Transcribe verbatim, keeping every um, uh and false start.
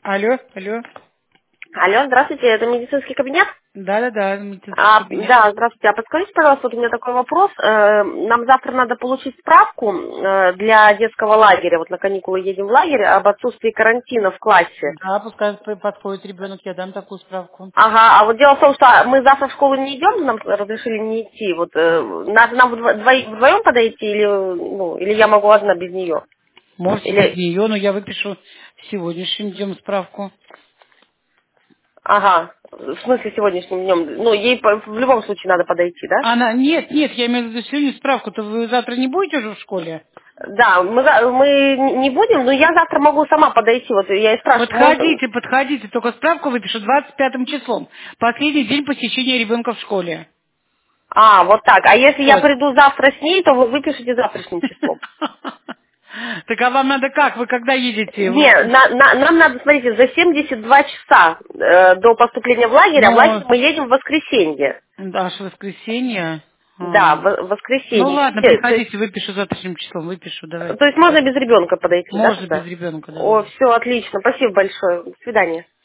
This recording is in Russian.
Алло, алло. Алло, здравствуйте, это медицинский кабинет? Да-да-да, медицинский А, кабинет. да, здравствуйте. А подскажите, пожалуйста, вот у меня такой вопрос. Э, Нам завтра надо получить справку э, для детского лагеря. Вот на каникулы едем в лагерь об отсутствии карантина в классе. Да, пускай п- подходит ребенок, я дам такую справку. Ага, а вот дело в том, что мы завтра в школу не идем, нам разрешили не идти. Вот э, надо нам вдво- двои- вдвоем подойти или, ну, или я могу одна без нее? Можете без Или, нее, но я выпишу сегодняшним днем справку. ага, в смысле сегодняшним днем? Ну, ей по- в любом случае надо подойти, да? Она, нет, нет, я имею в виду сегодня справку-то вы завтра не будете уже в школе? Да, мы, за- мы не будем, но я завтра могу сама подойти. Вот я и спрашиваю, можно... Подходите, подходите, только справку выпишу двадцать пятым числом. Последний день посещения ребенка в школе. А, вот так. А если я Вот. приду завтра с ней, то вы выпишите завтрашним числом. Так а вам надо как? Вы когда едете? Не, Вы- на- на- нам надо, смотрите, за семьдесят два часа э, до поступления в лагерь, а в лагерь Ну, мы едем в воскресенье. аж воскресенье. Да, А. в в Ну воскресенье. ладно, Видите, То есть, приходите, выпишу завтрашним числом, выпишу, то давайте. есть можно без ребенка подойти, да, Можно без тогда? ребенка, О, давай. все, отлично. Спасибо большое. До свидания.